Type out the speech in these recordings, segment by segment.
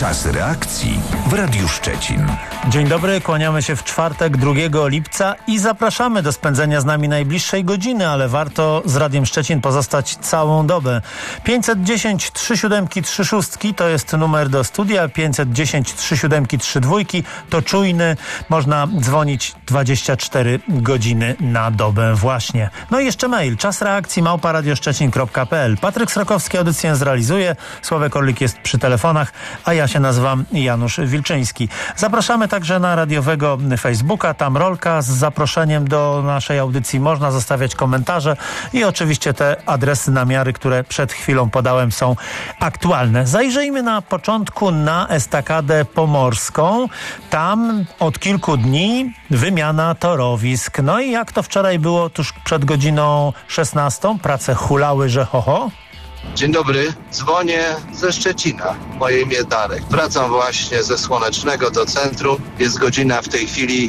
Czas reakcji w Radiu Szczecin. Dzień dobry, kłaniamy się w czwartek 2 lipca i zapraszamy do spędzenia z nami najbliższej godziny, ale warto z Radiem Szczecin pozostać całą dobę. 510 37 36 to jest numer do studia, 510 37 32 to czujny, można dzwonić 24 godziny na dobę właśnie. No i jeszcze mail, czas reakcji @radioszczecin.pl. Patryk Srokowski audycję zrealizuje, Sławek Orlik jest przy telefonach, a ja się nazywam Janusz Wilczyński. Zapraszamy także na radiowego Facebooka, tam rolka z zaproszeniem do naszej audycji. Można zostawiać komentarze i oczywiście te adresy namiary, które przed chwilą podałem, są aktualne. Zajrzyjmy na początku na estakadę pomorską. Tam od kilku dni wymiana torowisk. No i jak to wczoraj było tuż przed godziną 16? Prace hulały, że ho. Dzień dobry, dzwonię ze Szczecina. Moje imię Darek. Wracam właśnie ze Słonecznego do centrum. Jest godzina w tej chwili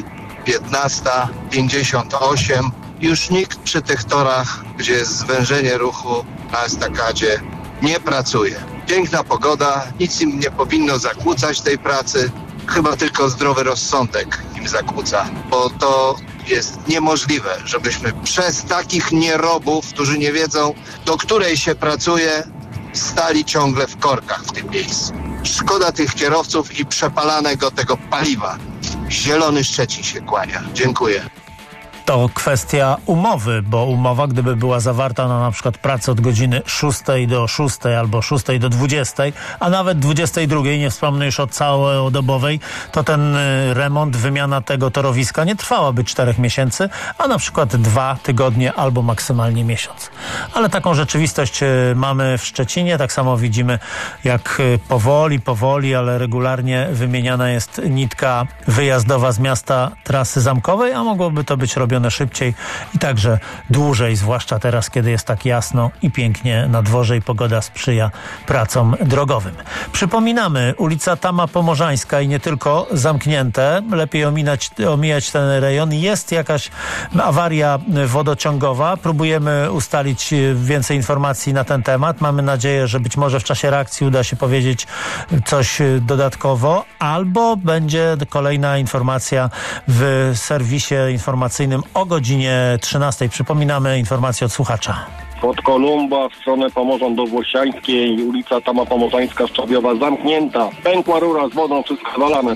15:58. Już nikt przy tych torach, gdzie jest zwężenie ruchu na estakadzie, nie pracuje. Piękna pogoda, nic im nie powinno zakłócać tej pracy. Chyba tylko zdrowy rozsądek im zakłóca, bo to jest niemożliwe, żebyśmy przez takich nierobów, którzy nie wiedzą, do której się pracuje, stali ciągle w korkach w tym miejscu. Szkoda tych kierowców i przepalanego tego paliwa. Zielony Szczecin się kłania. Dziękuję. To kwestia umowy, bo umowa, gdyby była zawarta na przykład pracę od godziny 6 do 6 albo 6 do 20, a nawet 22, nie wspomnę już o całodobowej, to ten remont, wymiana tego torowiska nie trwałaby 4 miesięcy, a na przykład 2 tygodnie albo maksymalnie miesiąc. Ale taką rzeczywistość mamy w Szczecinie. Tak samo widzimy, jak powoli, ale regularnie wymieniana jest nitka wyjazdowa z miasta trasy zamkowej, a mogłoby to być robione szybciej i także dłużej, zwłaszcza teraz, kiedy jest tak jasno i pięknie na dworze i pogoda sprzyja pracom drogowym. Przypominamy, ulica Tama Pomorzańska i nie tylko, zamknięte. Lepiej omijać ten rejon. Jest jakaś awaria wodociągowa. Próbujemy ustalić więcej informacji na ten temat. Mamy nadzieję, że być może w czasie reakcji uda się powiedzieć coś dodatkowo, albo będzie kolejna informacja w serwisie informacyjnym o godzinie 13. Przypominamy informację od słuchacza. Od Kolumba w stronę Pomorzan do Włościańskiej, ulica Tama Pomorzańska, Szczawiowa zamknięta. Pękła rura z wodą, wszystko walane.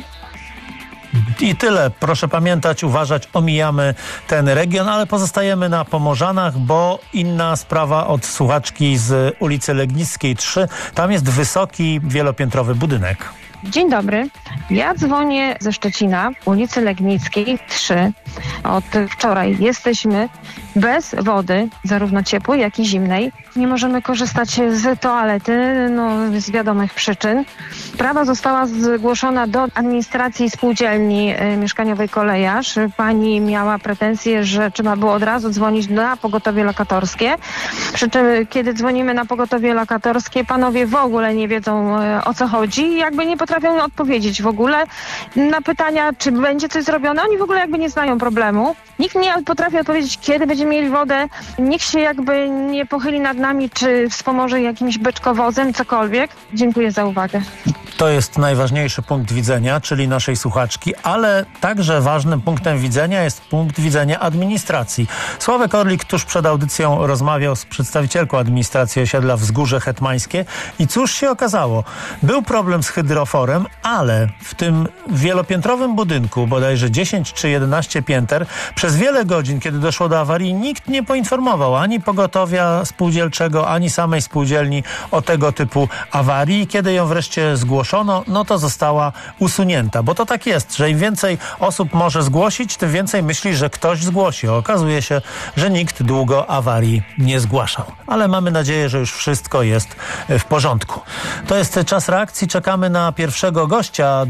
I tyle. Proszę pamiętać, uważać, omijamy ten region, ale pozostajemy na Pomorzanach, bo inna sprawa od słuchaczki z ulicy Legnickiej 3. Tam jest wysoki, wielopiętrowy budynek. Dzień dobry. Ja dzwonię ze Szczecina, ulicy Legnickiej 3. Od wczoraj jesteśmy bez wody, zarówno ciepłej, jak i zimnej. Nie możemy korzystać z toalety, z wiadomych przyczyn. Sprawa została zgłoszona do administracji spółdzielni mieszkaniowej Kolejarz. Pani miała pretensje, że trzeba było od razu dzwonić na pogotowie lokatorskie. Przy czym, kiedy dzwonimy na pogotowie lokatorskie, panowie w ogóle nie wiedzą, o co chodzi i jakby nie potrafią odpowiedzieć w ogóle na pytania, czy będzie coś zrobione. Oni w ogóle jakby nie znają problemu. Nikt nie potrafi odpowiedzieć, kiedy będziemy mieli wodę. Nikt się jakby nie pochyli nad nami, czy wspomoże jakimś beczkowozem, cokolwiek. Dziękuję za uwagę. To jest najważniejszy punkt widzenia, czyli naszej słuchaczki, ale także ważnym punktem widzenia jest punkt widzenia administracji. Sławek Orlik tuż przed audycją rozmawiał z przedstawicielką administracji osiedla Wzgórze Hetmańskie i cóż się okazało? Był problem z hydroforem, ale w tym wielopiętrowym budynku, bodajże 10 czy 11 pięter, przez wiele godzin, kiedy doszło do awarii, nikt nie poinformował ani pogotowia spółdzielczego, ani samej spółdzielni o tego typu awarii. Kiedy ją wreszcie zgłoszono, to została usunięta, bo to tak jest, że im więcej osób może zgłosić, tym więcej myśli, że ktoś zgłosi. Okazuje się, że nikt długo awarii nie zgłaszał. Ale mamy nadzieję, że już wszystko jest w porządku. To jest czas reakcji. Czekamy na pierwszego gościa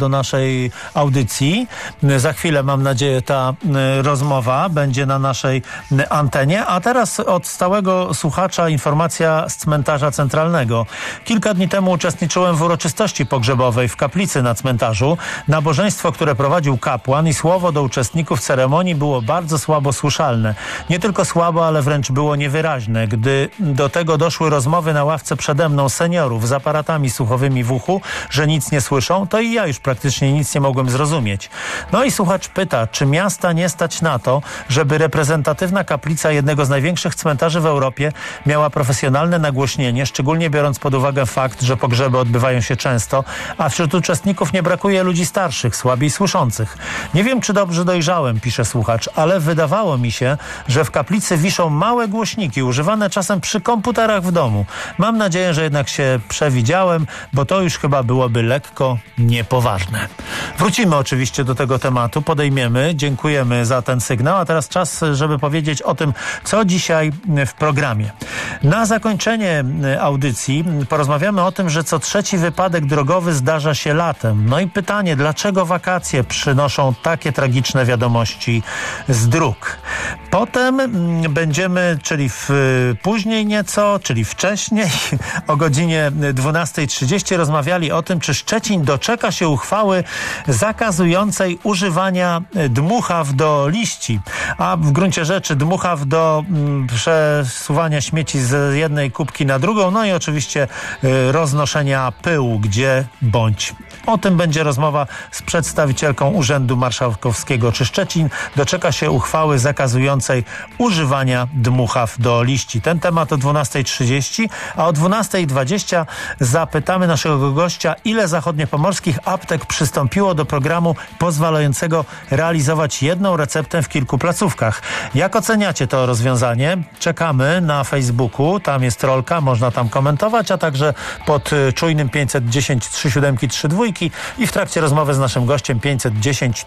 do naszej audycji. Za chwilę, mam nadzieję, ta rozmowa będzie na naszej antenie. A teraz od stałego słuchacza informacja z cmentarza centralnego. Kilka dni temu uczestniczyłem w uroczystości pogrzebowej w kaplicy na cmentarzu. Nabożeństwo, które prowadził kapłan i słowo do uczestników ceremonii było bardzo słabo słyszalne. Nie tylko słabo, ale wręcz było niewyraźne. Gdy do tego doszły rozmowy na ławce przede mną seniorów z aparatami słuchowymi w uchu, że nic nie słyszą, to i ja już praktycznie nic nie mogłem zrozumieć. No i słuchacz pyta, czy miasta nie stać na to, żeby reprezentatywna kaplica jednego z największych cmentarzy w Europie miała profesjonalne nagłośnienie, szczególnie biorąc pod uwagę fakt, że pogrzeby odbywają się często, a wśród uczestników nie brakuje ludzi starszych, słabiej słyszących. Nie wiem, czy dobrze dojrzałem, pisze słuchacz, ale wydawało mi się, że w kaplicy wiszą małe głośniki, używane czasem przy komputerach w domu. Mam nadzieję, że jednak się przewidziałem, bo to już chyba byłoby lekko niepoważne. Wrócimy oczywiście do tego tematu, podejmiemy. Dziękujemy za ten sygnał, a teraz czas, żeby powiedzieć o tym, co dzisiaj w programie. Na zakończenie audycji porozmawiamy o tym, że co trzeci wypadek drogowy zdarza się latem. No i pytanie, dlaczego wakacje przynoszą takie tragiczne wiadomości z dróg? Potem będziemy, czyli później nieco, czyli wcześniej, o godzinie 12:30 rozmawiali o tym, czy Szczecin doczeka się uchwały zakazującej używania dmuchaw do liści, a w gruncie rzeczy dmuchaw do przesuwania śmieci z jednej kubki na drugą, no i oczywiście roznoszenia pyłu gdzie bądź. O tym będzie rozmowa z przedstawicielką Urzędu Marszałkowskiego. Czy Szczecin doczeka się uchwały zakazującej używania dmuchaw do liści? Ten temat o 12:30, a o 12:20 zapytamy naszego gościa, ile zachodniopomorskich aptek przystąpiło do programu pozwalającego realizować jedną receptę w kilku placówkach. Jak oceniacie to rozwiązanie? Czekamy na Facebooku, tam jest rolka, można tam komentować, a także pod czujnym 510 3732 i w trakcie rozmowy z naszym gościem 510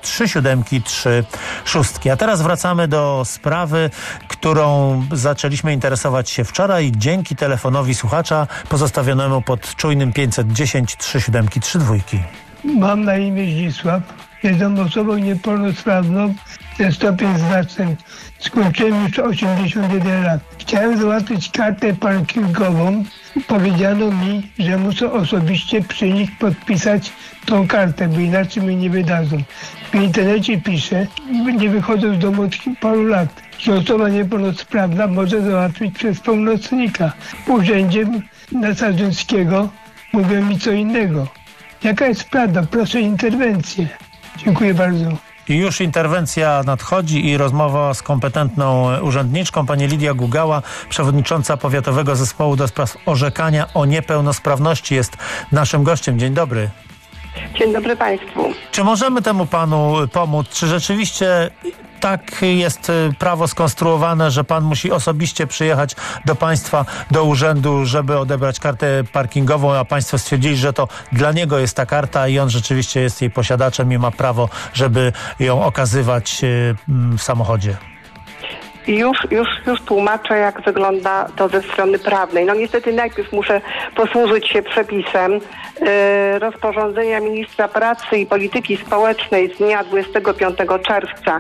3736. A teraz wracamy do sprawy, którą zaczęliśmy interesować się wczoraj dzięki telefonowi słuchacza pozostawionemu pod czujnym 510 3732. Mam na imię Zdzisław. Jestem osobą niepełnosprawną ze stopień znacznym. Skończyłem już 81 lat. Chciałem załatwić kartę parkingową. Powiedziano mi, że muszę osobiście przy nich podpisać tą kartę, bo inaczej mi nie wydadzą. W internecie pisze, nie wychodzę z domu od paru lat, że osoba niepełnosprawna może załatwić przez pełnomocnika. W urzędzie na Sarzyńskiego mówią mi co innego. Jaka jest prawda? Proszę interwencję. Dziękuję bardzo. I już interwencja nadchodzi i rozmowa z kompetentną urzędniczką. Pani Lidia Gugała, przewodnicząca Powiatowego Zespołu do spraw orzekania o niepełnosprawności, jest naszym gościem. Dzień dobry. Dzień dobry Państwu. Czy możemy temu panu pomóc? Czy rzeczywiście tak jest prawo skonstruowane, że pan musi osobiście przyjechać do państwa, do urzędu, żeby odebrać kartę parkingową, a państwo stwierdzili, że to dla niego jest ta karta i on rzeczywiście jest jej posiadaczem i ma prawo, żeby ją okazywać w samochodzie? Już tłumaczę, jak wygląda to ze strony prawnej. No niestety najpierw muszę posłużyć się przepisem rozporządzenia ministra pracy i polityki społecznej z dnia 25 czerwca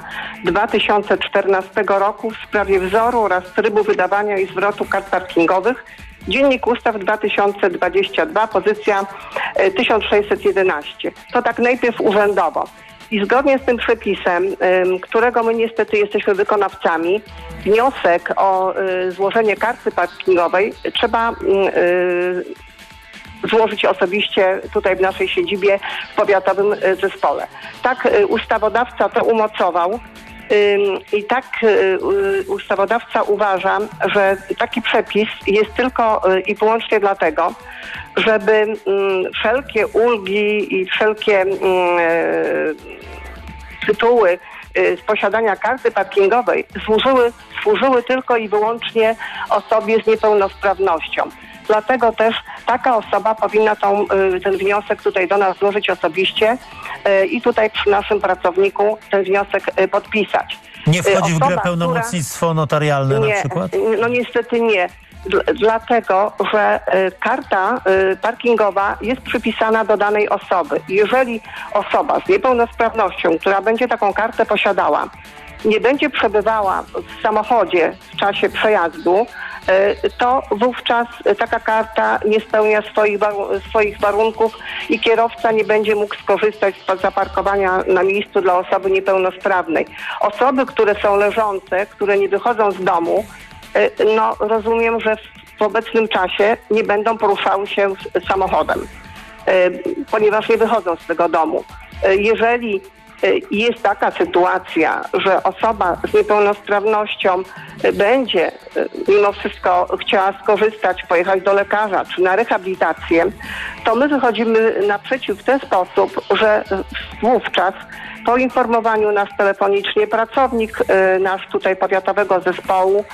2014 roku w sprawie wzoru oraz trybu wydawania i zwrotu kart parkingowych. Dziennik Ustaw 2022, pozycja 1611. To tak najpierw urzędowo. I zgodnie z tym przepisem, którego my niestety jesteśmy wykonawcami, wniosek o złożenie karty parkingowej trzeba złożyć osobiście tutaj w naszej siedzibie w powiatowym zespole. Tak ustawodawca to umocował i tak ustawodawca uważa, że taki przepis jest tylko i wyłącznie dlatego, żeby wszelkie ulgi i wszelkie tytuły z posiadania karty parkingowej służyły tylko i wyłącznie osobie z niepełnosprawnością. Dlatego też taka osoba powinna ten wniosek tutaj do nas złożyć osobiście i tutaj przy naszym pracowniku ten wniosek podpisać. Nie wchodzi w grę pełnomocnictwo notarialne na przykład? No niestety nie. dlatego, że karta parkingowa jest przypisana do danej osoby. Jeżeli osoba z niepełnosprawnością, która będzie taką kartę posiadała, nie będzie przebywała w samochodzie w czasie przejazdu, to wówczas taka karta nie spełnia swoich warunków i kierowca nie będzie mógł skorzystać z zaparkowania na miejscu dla osoby niepełnosprawnej. Osoby, które są leżące, które nie wychodzą z domu, no rozumiem, że w obecnym czasie nie będą poruszały się samochodem, ponieważ nie wychodzą z tego domu. Jeżeli jest taka sytuacja, że osoba z niepełnosprawnością będzie mimo wszystko chciała skorzystać, pojechać do lekarza czy na rehabilitację, to my wychodzimy naprzeciw w ten sposób, że wówczas po informowaniu nas telefonicznie pracownik nasz tutaj powiatowego zespołu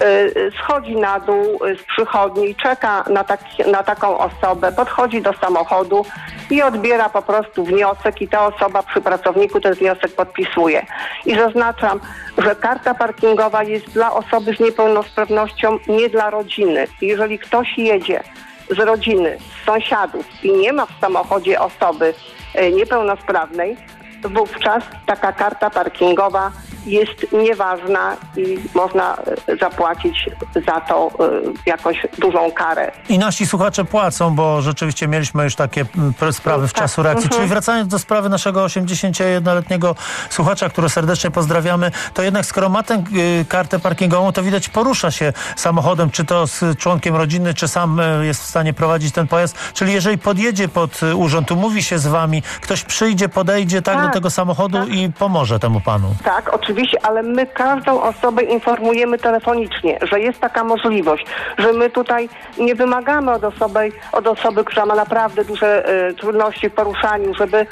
schodzi na dół z przychodni, czeka na taką osobę, podchodzi do samochodu i odbiera po prostu wniosek i ta osoba przy pracowniku ten wniosek podpisuje. I zaznaczam, że karta parkingowa jest dla osoby z niepełnosprawnością, nie dla rodziny. Jeżeli ktoś jedzie z rodziny, z sąsiadów i nie ma w samochodzie osoby niepełnosprawnej, wówczas taka karta parkingowa jest nieważna i można zapłacić za to jakąś dużą karę. I nasi słuchacze płacą, bo rzeczywiście mieliśmy już takie sprawy w czasu reakcji. Czyli wracając do sprawy naszego 81-letniego słuchacza, który serdecznie pozdrawiamy, to jednak skoro ma tę kartę parkingową, to widać porusza się samochodem, czy to z członkiem rodziny, czy sam jest w stanie prowadzić ten pojazd. Czyli jeżeli podjedzie pod urząd, umówi się z wami, ktoś przyjdzie, podejdzie do tego samochodu i pomoże temu panu. Tak, oczywiście, ale my każdą osobę informujemy telefonicznie, że jest taka możliwość, że my tutaj nie wymagamy od osoby, która ma naprawdę duże trudności w poruszaniu, żeby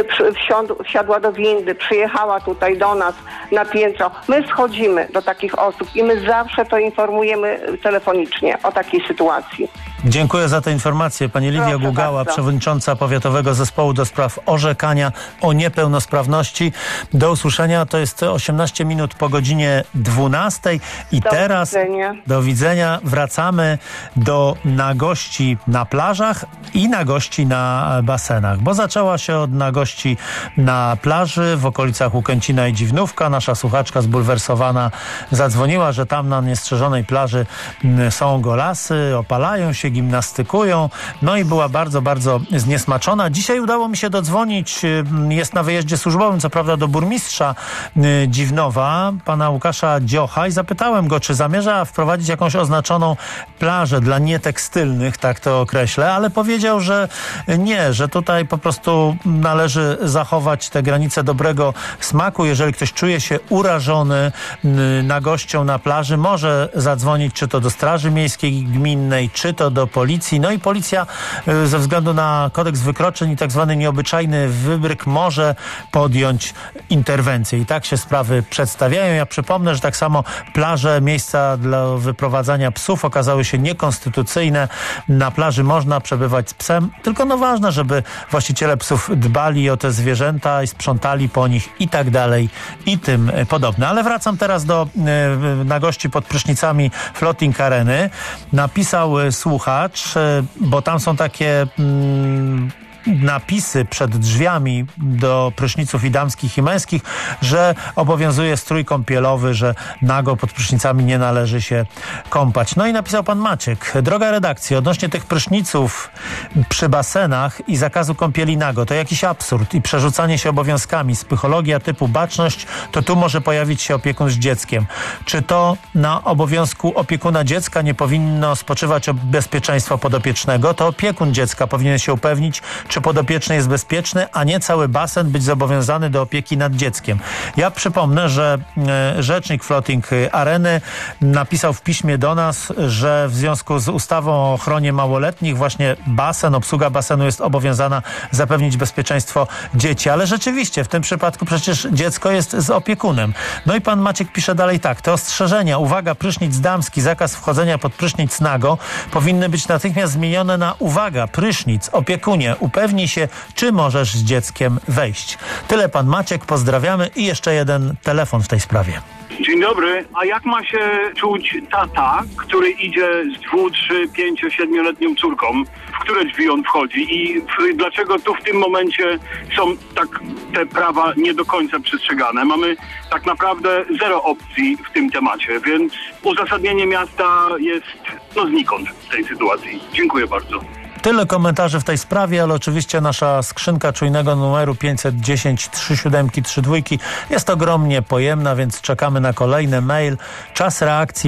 wsiadła do windy, przyjechała tutaj do nas na piętro. My schodzimy do takich osób i my zawsze to informujemy telefonicznie o takiej sytuacji. Dziękuję za tę informację. Pani Lidia Gugała, przewodnicząca Powiatowego Zespołu do Spraw Orzekania o Niepełnosprawności. Do usłyszenia. To jest 18 minut po godzinie 12. I teraz do widzenia. Wracamy do nagości na plażach i nagości na basenach, bo zaczęła się od nagości na plaży w okolicach Łukęcina i Dziwnówka. Nasza słuchaczka zbulwersowana zadzwoniła, że tam na niestrzeżonej plaży są golasy, opalają się, gimnastykują, no i była bardzo, bardzo zniesmaczona. Dzisiaj udało mi się dodzwonić, jest na wyjeździe służbowym, co prawda do burmistrza Dziwnowa, pana Łukasza Dziocha, i zapytałem go, czy zamierza wprowadzić jakąś oznaczoną plażę dla nietekstylnych, tak to określę, ale powiedział, że nie, że tutaj po prostu należy zachować te granice dobrego smaku. Jeżeli ktoś czuje się urażony nagością na plaży, może zadzwonić czy to do Straży Miejskiej Gminnej, czy to do policji. No i policja ze względu na kodeks wykroczeń i tak zwany nieobyczajny wybryk może podjąć interwencję. I tak się sprawy przedstawiają. Ja przypomnę, że tak samo plaże, miejsca dla wyprowadzania psów okazały się niekonstytucyjne. Na plaży można przebywać z psem, tylko no ważne, żeby właściciele psów dbali o te zwierzęta i sprzątali po nich i tak dalej i tym podobne. Ale wracam teraz do nagości pod prysznicami Floating Areny. Napisał słuchacz, bo tam są takie napisy przed drzwiami do pryszniców i damskich, i męskich, że obowiązuje strój kąpielowy, że nago pod prysznicami nie należy się kąpać. No i napisał pan Maciek: droga redakcja, odnośnie tych pryszniców przy basenach i zakazu kąpieli nago, to jakiś absurd i przerzucanie się obowiązkami. Psychologia typu baczność, to tu może pojawić się opiekun z dzieckiem. Czy to na obowiązku opiekuna dziecka nie powinno spoczywać bezpieczeństwo podopiecznego? To opiekun dziecka powinien się upewnić, czy podopieczny jest bezpieczny, a nie cały basen być zobowiązany do opieki nad dzieckiem. Ja przypomnę, że rzecznik Floating Areny napisał w piśmie do nas, że w związku z ustawą o ochronie małoletnich właśnie obsługa basenu jest obowiązana zapewnić bezpieczeństwo dzieci. Ale rzeczywiście w tym przypadku przecież dziecko jest z opiekunem. No i pan Maciek pisze dalej tak: te ostrzeżenia, uwaga, prysznic damski, zakaz wchodzenia pod prysznic nago, powinny być natychmiast zmienione na uwaga, prysznic, opiekunie, upewnij się, czy możesz z dzieckiem wejść. Tyle pan Maciek, pozdrawiamy i jeszcze jeden telefon w tej sprawie. Dzień dobry. A jak ma się czuć tata, który idzie z 2, 3, 5, 7-letnią córką, w które drzwi on wchodzi i dlaczego tu w tym momencie są tak te prawa nie do końca przestrzegane? Mamy tak naprawdę zero opcji w tym temacie, więc uzasadnienie miasta jest znikąd w tej sytuacji. Dziękuję bardzo. Tyle komentarzy w tej sprawie, ale oczywiście nasza skrzynka czujnego numeru 510 3732 jest ogromnie pojemna, więc czekamy na kolejny mail. Czas reakcji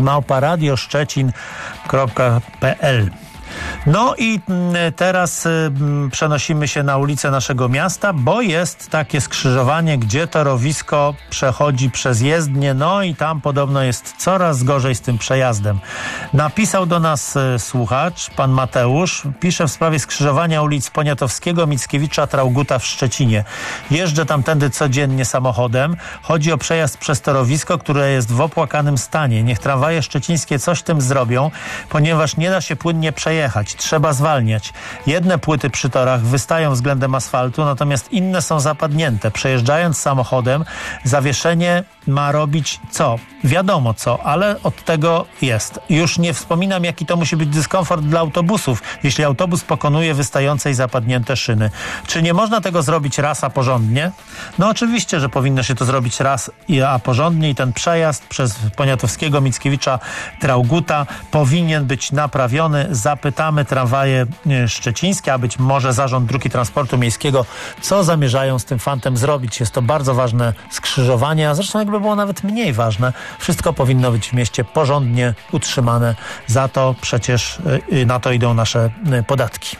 @radioszczecin.pl. No i teraz przenosimy się na ulicę naszego miasta, bo jest takie skrzyżowanie, gdzie torowisko przechodzi przez jezdnię, no i tam podobno jest coraz gorzej z tym przejazdem. Napisał do nas słuchacz, pan Mateusz, pisze w sprawie skrzyżowania ulic Poniatowskiego, Mickiewicza, Trauguta w Szczecinie. Jeżdżę tamtędy codziennie samochodem. Chodzi o przejazd przez torowisko, które jest w opłakanym stanie. Niech tramwaje szczecińskie coś tym zrobią, ponieważ nie da się płynnie przejechać. Trzeba zwalniać. Jedne płyty przy torach wystają względem asfaltu, natomiast inne są zapadnięte. Przejeżdżając samochodem, zawieszenie ma robić co? Wiadomo co, ale od tego jest. Już nie wspominam, jaki to musi być dyskomfort dla autobusów, jeśli autobus pokonuje wystające i zapadnięte szyny. Czy nie można tego zrobić raz a porządnie? No oczywiście, że powinno się to zrobić raz a porządnie i ten przejazd przez Poniatowskiego, Mickiewicza, Trauguta powinien być naprawiony. Zapytamy tramwaje szczecińskie, a być może Zarząd Dróg i Transportu Miejskiego, co zamierzają z tym fantem zrobić. Jest to bardzo ważne skrzyżowanie, a zresztą jakby było nawet mniej ważne, wszystko powinno być w mieście porządnie utrzymane. Za to przecież na to idą nasze podatki.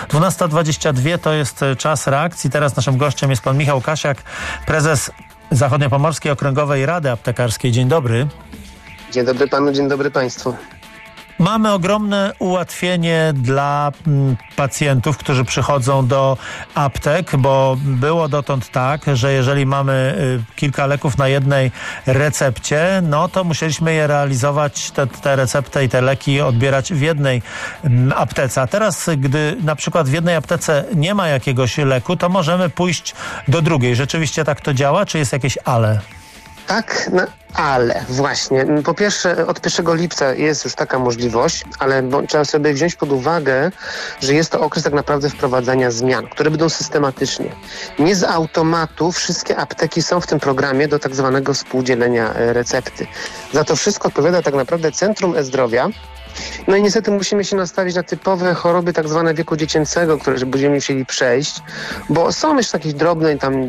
12:22 to jest czas reakcji. Teraz naszym gościem jest pan Michał Kasiak, prezes Zachodniopomorskiej Okręgowej Rady Aptekarskiej. Dzień dobry. Dzień dobry panu, dzień dobry państwu. Mamy ogromne ułatwienie dla pacjentów, którzy przychodzą do aptek, bo było dotąd tak, że jeżeli mamy kilka leków na jednej recepcie, no to musieliśmy je realizować, te recepty i te leki odbierać w jednej aptece. A teraz, gdy na przykład w jednej aptece nie ma jakiegoś leku, to możemy pójść do drugiej. Rzeczywiście tak to działa, czy jest jakieś ale? Tak, no, ale właśnie. Po pierwsze, od 1 lipca jest już taka możliwość, ale trzeba sobie wziąć pod uwagę, że jest to okres tak naprawdę wprowadzania zmian, które będą systematycznie. Nie z automatu wszystkie apteki są w tym programie do tak zwanego współdzielenia recepty. Za to wszystko odpowiada tak naprawdę Centrum E-Zdrowia. No i niestety musimy się nastawić na typowe choroby tak zwane wieku dziecięcego, które będziemy musieli przejść, bo są jeszcze jakieś drobne tam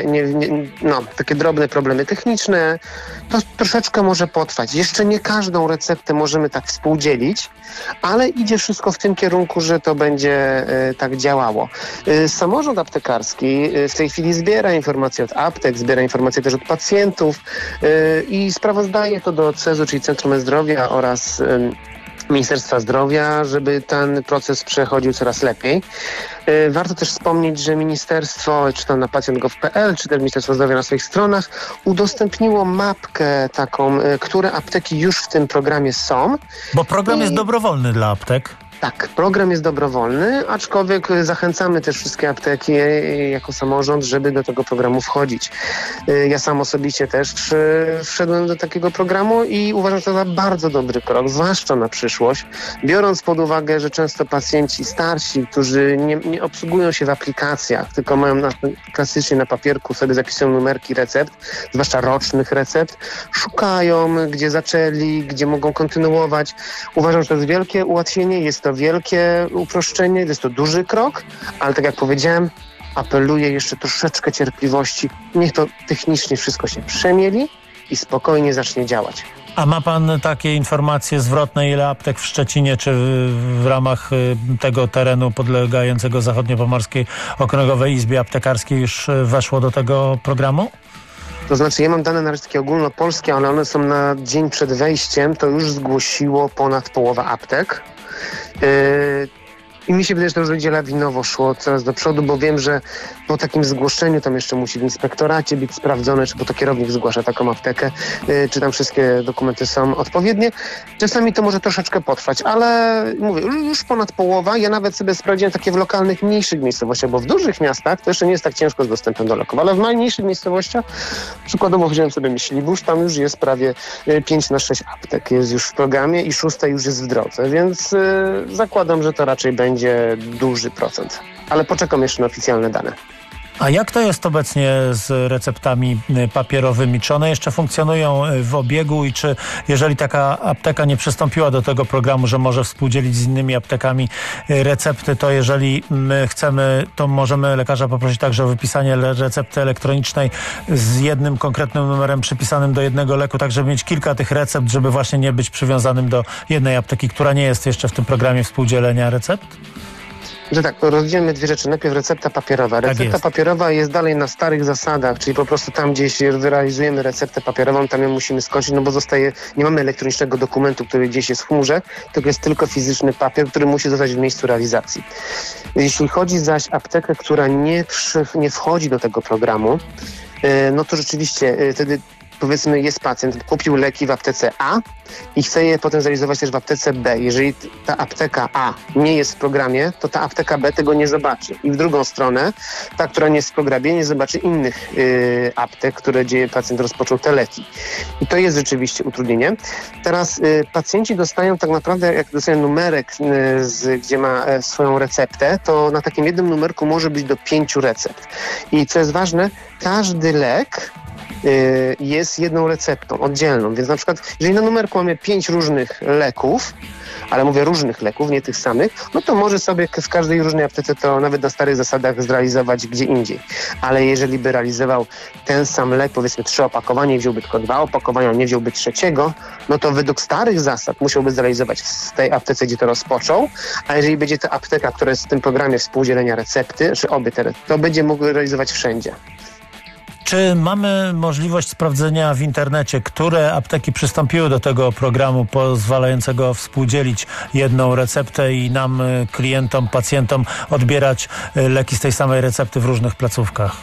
takie drobne problemy techniczne. To troszeczkę może potrwać. Jeszcze nie każdą receptę możemy tak współdzielić, ale idzie wszystko w tym kierunku, że to będzie tak działało. Samorząd aptekarski w tej chwili zbiera informacje od aptek, zbiera informacje też od pacjentów i sprawozdaje to do CEZ-u, czyli Centrum E-Zdrowia oraz Ministerstwa Zdrowia, żeby ten proces przechodził coraz lepiej. Warto też wspomnieć, że ministerstwo, czy to na pacjent.gov.pl, czy też Ministerstwo Zdrowia na swoich stronach udostępniło mapkę taką, które apteki już w tym programie są. Bo program jest dobrowolny dla aptek. Tak, program jest dobrowolny, aczkolwiek zachęcamy też wszystkie apteki jako samorząd, żeby do tego programu wchodzić. Ja sam osobiście też wszedłem do takiego programu i uważam to za bardzo dobry krok, zwłaszcza na przyszłość, biorąc pod uwagę, że często pacjenci starsi, którzy nie obsługują się w aplikacjach, tylko mają klasycznie na papierku sobie zapisują numerki recept, zwłaszcza rocznych recept, szukają, gdzie zaczęli, gdzie mogą kontynuować. Uważam, że to jest wielkie ułatwienie, jest to wielkie uproszczenie, jest to duży krok, ale tak jak powiedziałem, apeluję jeszcze troszeczkę cierpliwości. Niech to technicznie wszystko się przemieli i spokojnie zacznie działać. A ma pan takie informacje zwrotne, ile aptek w Szczecinie, czy w ramach tego terenu podlegającego Zachodniopomorskiej Okręgowej Izbie Aptekarskiej już weszło do tego programu? To znaczy, ja mam dane na razie takie ogólnopolskie, ale one są na dzień przed wejściem, to już zgłosiło ponad połowa aptek. I mi się wydaje, że to już będzie lawinowo szło coraz do przodu, bo wiem, że po takim zgłoszeniu tam jeszcze musi w inspektoracie być sprawdzone, czy bo to kierownik zgłasza taką aptekę, czy tam wszystkie dokumenty są odpowiednie. Czasami to może troszeczkę potrwać, ale mówię, już ponad połowa. Ja nawet sobie sprawdziłem takie w lokalnych, mniejszych miejscowościach, bo w dużych miastach to jeszcze nie jest tak ciężko z dostępem do leków, ale w mniejszych miejscowościach, przykładowo wziąłem sobie Myślibórz, tam już jest prawie 5 na 6 aptek jest już w programie i 6 już jest w drodze, więc zakładam, że to raczej będzie duży procent. Ale poczekam jeszcze na oficjalne dane. A jak to jest obecnie z receptami papierowymi? Czy one jeszcze funkcjonują w obiegu i czy jeżeli taka apteka nie przystąpiła do tego programu, że może współdzielić z innymi aptekami recepty, to jeżeli my chcemy, to możemy lekarza poprosić także o wypisanie recepty elektronicznej z jednym konkretnym numerem przypisanym do jednego leku, tak żeby mieć kilka tych recept, żeby właśnie nie być przywiązanym do jednej apteki, która nie jest jeszcze w tym programie współdzielenia recept? Że tak, rozdzielmy dwie rzeczy. Najpierw recepta papierowa. Recepta papierowa jest dalej na starych zasadach, czyli po prostu tam gdzieś realizujemy receptę papierową, tam ją musimy skończyć, no bo nie mamy elektronicznego dokumentu, który gdzieś jest w chmurze, tylko jest tylko fizyczny papier, który musi zostać w miejscu realizacji. Jeśli chodzi zaś o aptekę, która nie wchodzi do tego programu, no to rzeczywiście wtedy powiedzmy jest pacjent, kupił leki w aptece A i chce je potem zrealizować też w aptece B. Jeżeli ta apteka A nie jest w programie, to ta apteka B tego nie zobaczy. I w drugą stronę, ta, która nie jest w programie, nie zobaczy innych aptek, gdzie pacjent rozpoczął te leki. I to jest rzeczywiście utrudnienie. Teraz pacjenci dostają tak naprawdę, jak dostają numerek, gdzie ma swoją receptę, to na takim jednym numerku może być do 5 recept. I co jest ważne, każdy lek jest jedną receptą oddzielną, więc na przykład jeżeli na numerku mamy 5 różnych leków, ale mówię różnych leków, nie tych samych, no to może sobie w każdej różnej aptece to nawet na starych zasadach zrealizować gdzie indziej. Ale jeżeli by realizował ten sam lek, powiedzmy 3 opakowania i wziąłby tylko 2 opakowania, nie wziąłby 3, no to według starych zasad musiałby zrealizować w tej aptece, gdzie to rozpoczął, a jeżeli będzie to apteka, która jest w tym programie współdzielenia recepty, czy obie to będzie mógł realizować wszędzie. Czy mamy możliwość sprawdzenia w internecie, które apteki przystąpiły do tego programu pozwalającego współdzielić jedną receptę i nam, klientom, pacjentom odbierać leki z tej samej recepty w różnych placówkach?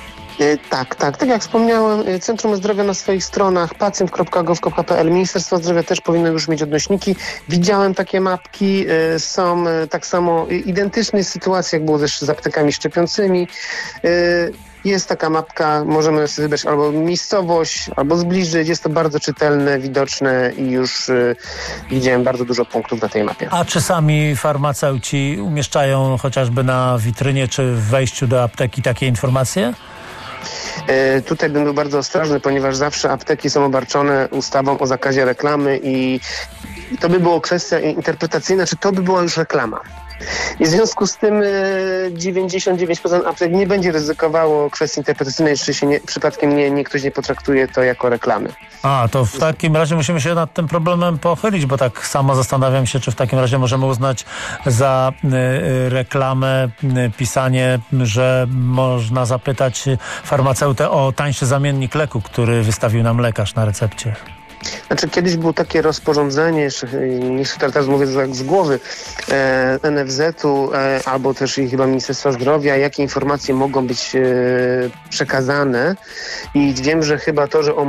Tak jak wspomniałem, Centrum Zdrowia na swoich stronach, pacjent.gov.pl, Ministerstwo Zdrowia też powinno już mieć odnośniki. Widziałem takie mapki, są tak samo identyczne sytuacje, jak było też z aptekami szczepiącymi. Jest taka mapka, możemy sobie wybrać albo miejscowość, albo zbliżyć. Jest to bardzo czytelne, widoczne i już widziałem bardzo dużo punktów na tej mapie. A czy sami farmaceuci umieszczają chociażby na witrynie czy w wejściu do apteki takie informacje? Tutaj bym był bardzo ostrożny, ponieważ zawsze apteki są obarczone ustawą o zakazie reklamy i to by była kwestia interpretacyjna, czy to by była już reklama. I w związku z tym 99% aptek nie będzie ryzykowało kwestii interpretacyjnej, czy się przypadkiem ktoś nie potraktuje to jako reklamy. A, to w takim razie musimy się nad tym problemem pochylić, bo tak samo zastanawiam się, czy w takim razie możemy uznać za reklamę pisanie, że można zapytać farmaceutę o tańszy zamiennik leku, który wystawił nam lekarz na recepcie. Znaczy kiedyś było takie rozporządzenie, teraz mówię tak z głowy, NFZ-u albo też i chyba Ministerstwa Zdrowia, jakie informacje mogą być przekazane i wiem, że chyba to, że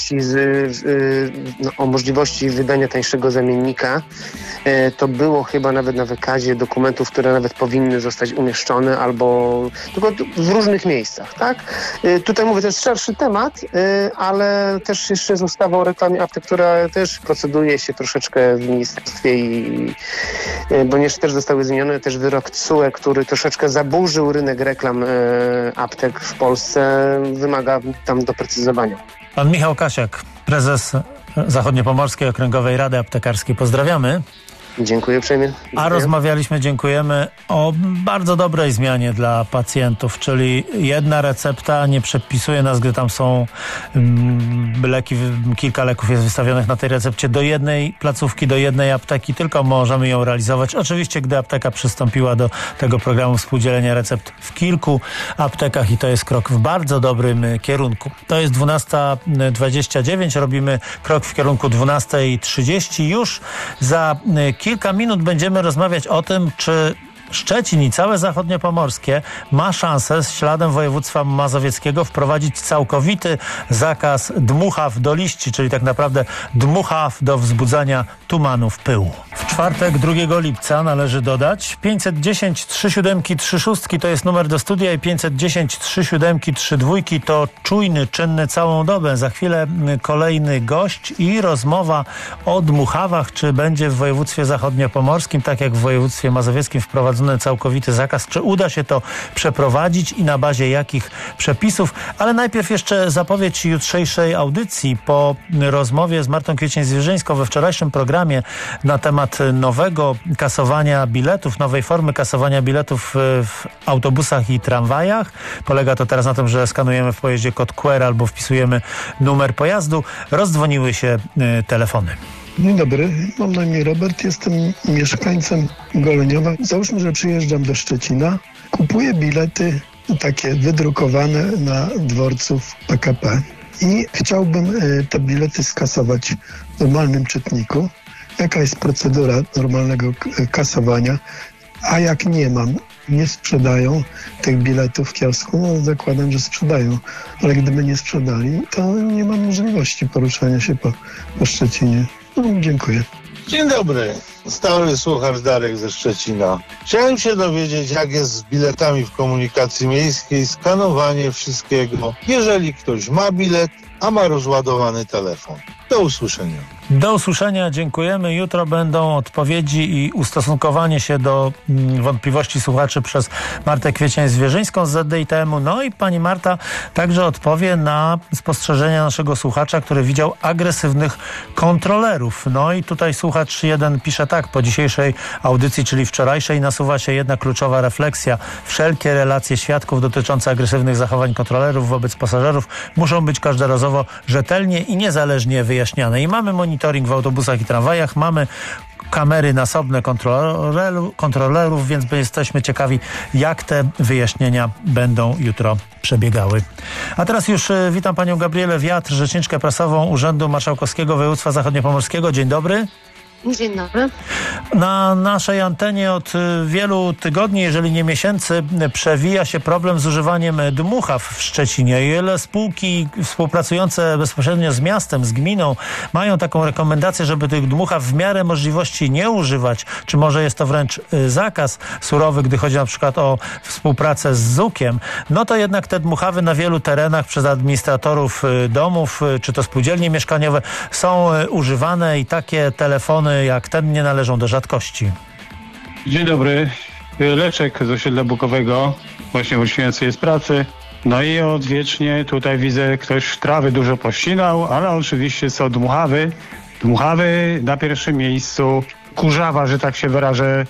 o możliwości wydania tańszego zamiennika, to było chyba nawet na wykazie dokumentów, które nawet powinny zostać umieszczone albo tylko w różnych miejscach, tak? Tutaj mówię, to jest szerszy temat, ale też jeszcze jest ustawa o reklamie aptek, która też proceduje się troszeczkę w ministerstwie ponieważ też zostały zmienione też wyrok TSUE, który troszeczkę zaburzył rynek reklam aptek w Polsce, wymaga tam doprecyzowania. Pan Michał Kasiak, prezes Zachodniopomorskiej Okręgowej Rady Aptekarskiej. Pozdrawiamy. Dziękuję uprzejmie. A rozmawialiśmy, dziękujemy, o bardzo dobrej zmianie dla pacjentów, czyli jedna recepta nie przepisuje nas, gdy tam są leki, kilka leków jest wystawionych na tej recepcie do jednej placówki, do jednej apteki, tylko możemy ją realizować. Oczywiście, gdy apteka przystąpiła do tego programu współdzielenia recept w kilku aptekach i to jest krok w bardzo dobrym kierunku. To jest 12:29, robimy krok w kierunku 12:30. Już za kilka minut będziemy rozmawiać o tym, czy Szczecin i całe zachodniopomorskie ma szansę z śladem województwa mazowieckiego wprowadzić całkowity zakaz dmuchaw do liści, czyli tak naprawdę dmuchaw do wzbudzania tumanów pyłu. W czwartek 2 lipca należy dodać 510 37 36 to jest numer do studia i 510 37 32 to czujny, czynny całą dobę. Za chwilę kolejny gość i rozmowa o dmuchawach, czy będzie w województwie zachodniopomorskim, tak jak w województwie mazowieckim, wprowadzony całkowity zakaz, czy uda się to przeprowadzić i na bazie jakich przepisów. Ale najpierw jeszcze zapowiedź jutrzejszej audycji. Po rozmowie z Martą Kwiecień-Zwierzyńską we wczorajszym programie na temat nowego kasowania biletów, nowej formy kasowania biletów w autobusach i tramwajach. Polega to teraz na tym, że skanujemy w pojeździe kod QR albo wpisujemy numer pojazdu. Rozdzwoniły się telefony. Dzień dobry, mam na imię Robert, jestem mieszkańcem Goleniowa. Załóżmy, że przyjeżdżam do Szczecina, kupuję bilety takie wydrukowane na dworcu w PKP i chciałbym te bilety skasować w normalnym czytniku. Jaka jest procedura normalnego kasowania? A jak nie sprzedają tych biletów w kiosku, no zakładam, że sprzedają, ale gdyby nie sprzedali, to nie ma możliwości poruszania się po Szczecinie. No, dziękuję. Dzień dobry, stały słuchacz Darek ze Szczecina. Chciałem się dowiedzieć, jak jest z biletami w komunikacji miejskiej, skanowanie wszystkiego, jeżeli ktoś ma bilet, a ma rozładowany telefon. Do usłyszenia. Do usłyszenia, dziękujemy. Jutro będą odpowiedzi i ustosunkowanie się do wątpliwości słuchaczy przez Martę Kwiecień-Zwierzyńską z ZDITM-u. No i pani Marta także odpowie na spostrzeżenia naszego słuchacza, który widział agresywnych kontrolerów. No i tutaj słuchacz jeden pisze tak: po dzisiejszej audycji, czyli wczorajszej, nasuwa się jedna kluczowa refleksja. Wszelkie relacje świadków dotyczące agresywnych zachowań kontrolerów wobec pasażerów muszą być każdorazowo rzetelnie i niezależnie wyjaśniane. I mamy monitoring w autobusach i tramwajach, mamy kamery nasobne kontrolerów, więc my jesteśmy ciekawi, jak te wyjaśnienia będą jutro przebiegały. A teraz już witam panią Gabrielę Wiatr, rzeczniczkę prasową Urzędu Marszałkowskiego Województwa Zachodniopomorskiego. Dzień dobry. Dzień dobry. Na naszej antenie od wielu tygodni, jeżeli nie miesięcy, przewija się problem z używaniem dmuchaw w Szczecinie. Ile spółki współpracujące bezpośrednio z miastem, z gminą mają taką rekomendację, żeby tych dmuchaw w miarę możliwości nie używać, czy może jest to wręcz zakaz surowy, gdy chodzi na przykład o współpracę z ZUK-iem, no to jednak te dmuchawy na wielu terenach przez administratorów domów, czy to spółdzielnie mieszkaniowe, są używane i takie telefony jak ten nie należą do rzadkości. Dzień dobry, Leczek z osiedla Bukowego, właśnie wróciłem sobie z pracy. No i odwiecznie tutaj widzę, ktoś trawy dużo pościnał, ale oczywiście są dmuchawy. Dmuchawy na pierwszym miejscu, kurzawa, że tak się wyrażę,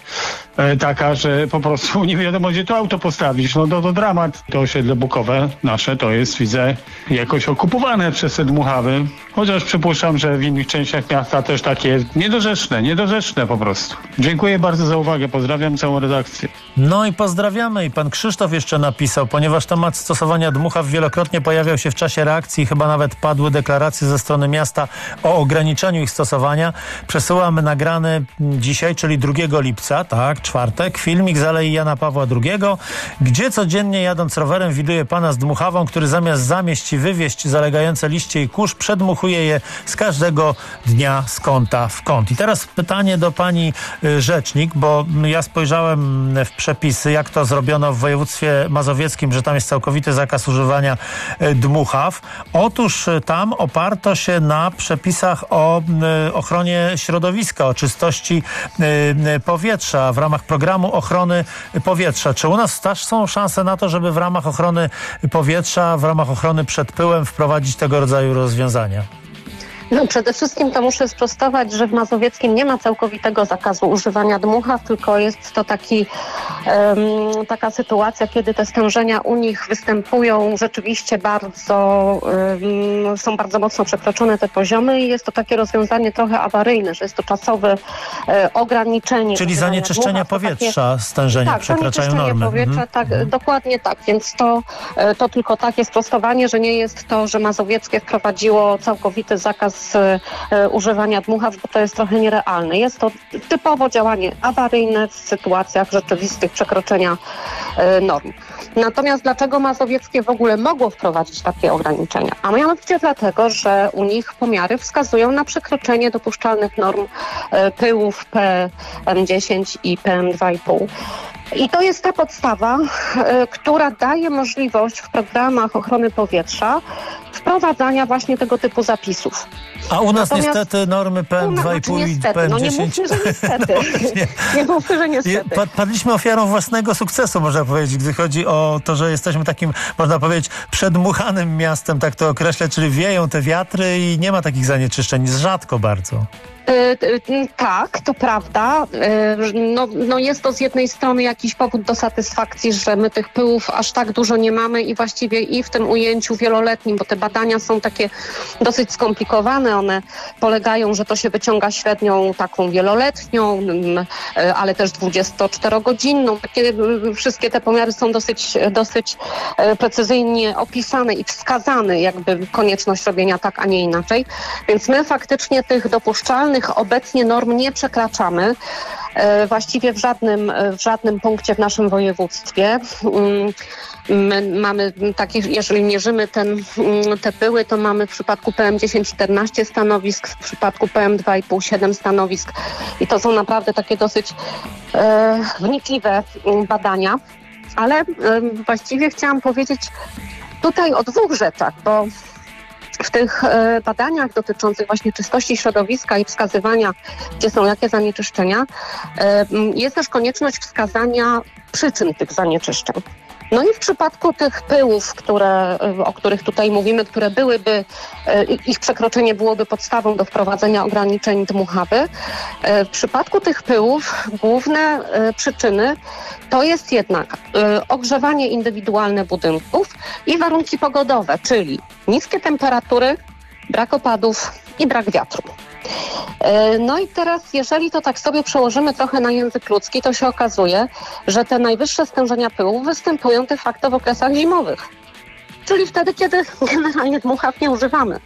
taka, że po prostu nie wiadomo, gdzie to auto postawić. No to dramat. To osiedle Bukowe nasze to jest, widzę, jakoś okupowane przez te dmuchawy. Chociaż przypuszczam, że w innych częściach miasta też takie niedorzeczne po prostu. Dziękuję bardzo za uwagę. Pozdrawiam całą redakcję. No i pozdrawiamy. I pan Krzysztof jeszcze napisał, ponieważ temat stosowania dmuchaw wielokrotnie pojawiał się w czasie reakcji, chyba nawet padły deklaracje ze strony miasta o ograniczeniu ich stosowania. Przesyłamy nagrany dzisiaj, czyli 2 lipca, tak, czwartek, filmik z Alei Jana Pawła II, gdzie codziennie jadąc rowerem widuje pana z dmuchawą, który zamiast zamieść i wywieźć zalegające liście i kurz, przedmuchuje je z każdego dnia z kąta w kąt. I teraz pytanie do pani rzecznik, bo ja spojrzałem w przepisy, jak to zrobiono w województwie mazowieckim, że tam jest całkowity zakaz używania dmuchaw. Otóż tam oparto się na przepisach o ochronie środowiska, o czystości powietrza w ramach programu ochrony powietrza. Czy u nas też są szanse na to, żeby w ramach ochrony powietrza, w ramach ochrony przed pyłem wprowadzić tego rodzaju rozwiązania? No, przede wszystkim to muszę sprostować, że w Mazowieckim nie ma całkowitego zakazu używania dmuchaw, tylko jest to taka sytuacja, kiedy te stężenia u nich występują rzeczywiście są bardzo mocno przekroczone te poziomy i jest to takie rozwiązanie trochę awaryjne, że jest to czasowe ograniczenie. Czyli zanieczyszczenia powietrza, stężenia przekraczają normy. Powietrza, tak, dokładnie tak, więc to tylko takie sprostowanie, że nie jest to, że Mazowieckie wprowadziło całkowity zakaz zakaz używania dmuchaw, bo to jest trochę nierealne. Jest to typowo działanie awaryjne w sytuacjach rzeczywistych przekroczenia norm. Natomiast dlaczego mazowieckie w ogóle mogło wprowadzić takie ograniczenia? A mianowicie dlatego, że u nich pomiary wskazują na przekroczenie dopuszczalnych norm pyłów PM10 i PM2,5. I to jest ta podstawa, która daje możliwość w programach ochrony powietrza wprowadzania właśnie tego typu zapisów. A u nas niestety normy PM2,5 i PM10... No nie mówmy, że niestety. Nie mówmy, że niestety. Padliśmy ofiarą własnego sukcesu, można powiedzieć, gdy chodzi o to, że jesteśmy takim, można powiedzieć, przedmuchanym miastem, tak to określę, czyli wieją te wiatry i nie ma takich zanieczyszczeń, rzadko bardzo. Tak, to prawda. No jest to z jednej strony jakiś powód do satysfakcji, że my tych pyłów aż tak dużo nie mamy i właściwie i w tym ujęciu wieloletnim, bo te badania są takie dosyć skomplikowane. One polegają, że to się wyciąga średnią taką wieloletnią, ale też 24-godzinną. Wszystkie te pomiary są dosyć precyzyjnie opisane i wskazane jakby konieczność robienia tak, a nie inaczej. Więc my faktycznie tych dopuszczalnych obecnie norm nie przekraczamy. Właściwie w żadnym punkcie w naszym województwie. My mamy takie, jeżeli mierzymy te pyły, to mamy w przypadku PM10 14 stanowisk, w przypadku PM2,5 7 stanowisk i to są naprawdę takie dosyć wnikliwe badania, ale właściwie chciałam powiedzieć tutaj o dwóch rzeczach, bo w tych badaniach dotyczących właśnie czystości środowiska i wskazywania, gdzie są jakie zanieczyszczenia, jest też konieczność wskazania przyczyn tych zanieczyszczeń. No i w przypadku tych pyłów, o których tutaj mówimy, które byłyby, ich przekroczenie byłoby podstawą do wprowadzenia ograniczeń dmuchawy, w przypadku tych pyłów główne przyczyny to jest jednak ogrzewanie indywidualne budynków i warunki pogodowe, czyli niskie temperatury, brak opadów i brak wiatru. No i teraz, jeżeli to tak sobie przełożymy trochę na język ludzki, to się okazuje, że te najwyższe stężenia pyłów występują de facto w okresach zimowych. Czyli wtedy, kiedy generalnie dmuchaw nie używamy.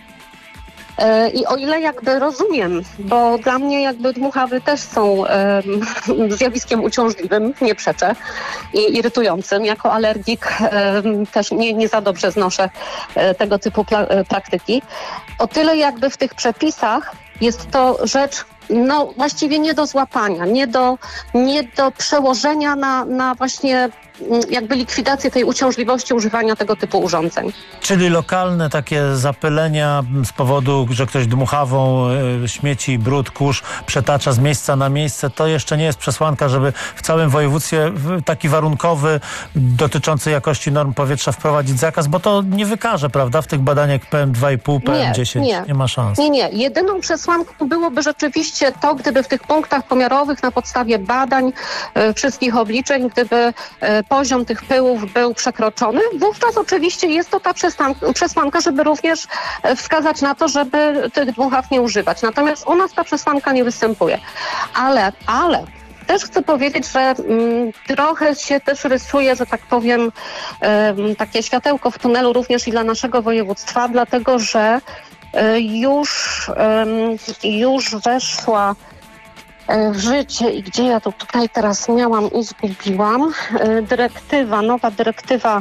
I o ile jakby rozumiem, bo dla mnie jakby dmuchawy też są zjawiskiem uciążliwym, nie przeczę, i irytującym. Jako alergik też nie za dobrze znoszę tego typu praktyki. O tyle jakby w tych przepisach jest to rzecz no właściwie nie do złapania, nie do przełożenia na właśnie jakby likwidację tej uciążliwości używania tego typu urządzeń. Czyli lokalne takie zapylenia z powodu, że ktoś dmuchawą śmieci, brud, kurz przetacza z miejsca na miejsce, to jeszcze nie jest przesłanka, żeby w całym województwie taki warunkowy dotyczący jakości norm powietrza wprowadzić zakaz, bo to nie wykaże, prawda, w tych badaniach PM2,5, PM10. Nie ma szans. Nie. Jedyną przesłanką byłoby rzeczywiście to, gdyby w tych punktach pomiarowych na podstawie badań wszystkich obliczeń, gdyby poziom tych pyłów był przekroczony, wówczas oczywiście jest to ta przesłanka, żeby również wskazać na to, żeby tych dmuchaw nie używać. Natomiast u nas ta przesłanka nie występuje. Ale też chcę powiedzieć, że trochę się też rysuje, że tak powiem, takie światełko w tunelu również i dla naszego województwa, dlatego że już weszła w życie i gdzie ja to tutaj teraz miałam i zgubiłam, nowa dyrektywa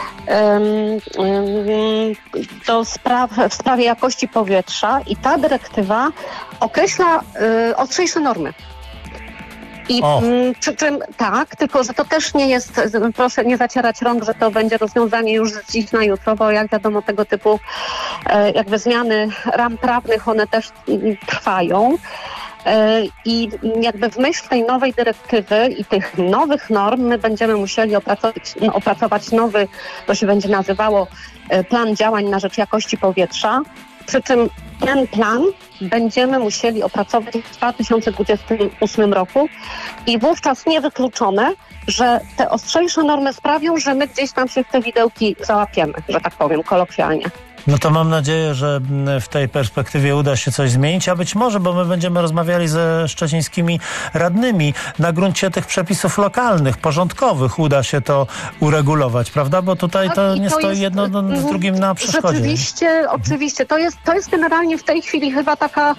w sprawie jakości powietrza i ta dyrektywa określa ostrzejsze normy. I przy czym tak, tylko że to też nie jest, proszę nie zacierać rąk, że to będzie rozwiązanie już z dziś na jutro, bo jak wiadomo tego typu jakby zmiany ram prawnych, one też trwają. I jakby w myśl tej nowej dyrektywy i tych nowych norm my będziemy musieli opracować nowy, to się będzie nazywało plan działań na rzecz jakości powietrza, przy czym ten plan będziemy musieli opracować w 2028 roku i wówczas niewykluczone, że te ostrzejsze normy sprawią, że my gdzieś tam się w te widełki załapiemy, że tak powiem kolokwialnie. No to mam nadzieję, że w tej perspektywie uda się coś zmienić, a być może, bo my będziemy rozmawiali ze szczecińskimi radnymi, na gruncie tych przepisów lokalnych, porządkowych uda się to uregulować, prawda? Bo tutaj to nie stoi jedno z drugim na przeszkodzie. Oczywiście. To jest generalnie w tej chwili chyba taka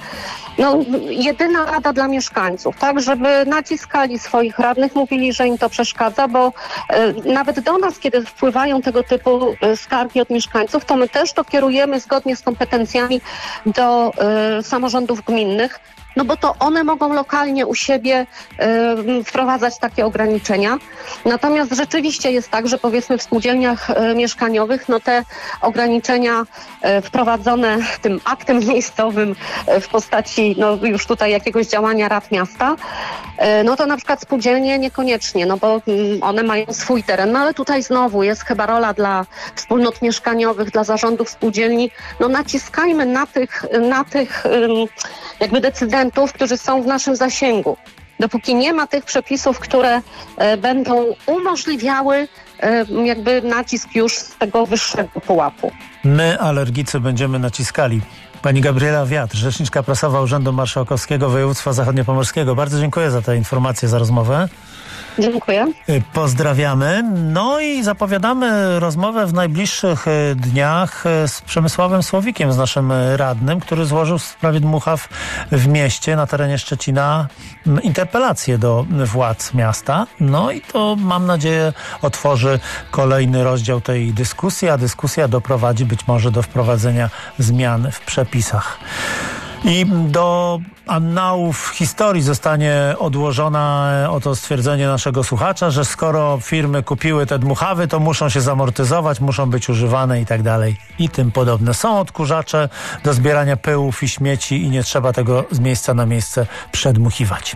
jedyna rada dla mieszkańców, tak? Żeby naciskali swoich radnych, mówili, że im to przeszkadza, bo nawet do nas, kiedy wpływają tego typu skargi od mieszkańców, to my też to kierujemy zgodnie z kompetencjami do samorządów gminnych, no bo to one mogą lokalnie u siebie wprowadzać takie ograniczenia. Natomiast rzeczywiście jest tak, że powiedzmy w spółdzielniach mieszkaniowych, no te ograniczenia wprowadzone tym aktem miejscowym w postaci już tutaj jakiegoś działania rad miasta, no to na przykład spółdzielnie niekoniecznie, no bo one mają swój teren, no ale tutaj znowu jest chyba rola dla wspólnot mieszkaniowych, dla zarządów spółdzielni, no naciskajmy na tych jakby decydentów, którzy są w naszym zasięgu. Dopóki nie ma tych przepisów, które będą umożliwiały jakby nacisk już z tego wyższego pułapu. My, alergicy, będziemy naciskali. Pani Gabriela Wiatr, rzeczniczka prasowa Urzędu Marszałkowskiego Województwa Zachodniopomorskiego. Bardzo dziękuję za te informacje, za rozmowę. Dziękuję. Pozdrawiamy. No i zapowiadamy rozmowę w najbliższych dniach z Przemysławem Słowikiem, z naszym radnym, który złożył w sprawie dmuchaw w mieście na terenie Szczecina interpelację do władz miasta. No i to, mam nadzieję, otworzy kolejny rozdział tej dyskusji, a dyskusja doprowadzi być może do wprowadzenia zmian w przepisach. I do annałów historii zostanie odłożone oto stwierdzenie naszego słuchacza, że skoro firmy kupiły te dmuchawy, to muszą się zamortyzować, muszą być używane i tak dalej i tym podobne. Są odkurzacze do zbierania pyłów i śmieci i nie trzeba tego z miejsca na miejsce przedmuchiwać.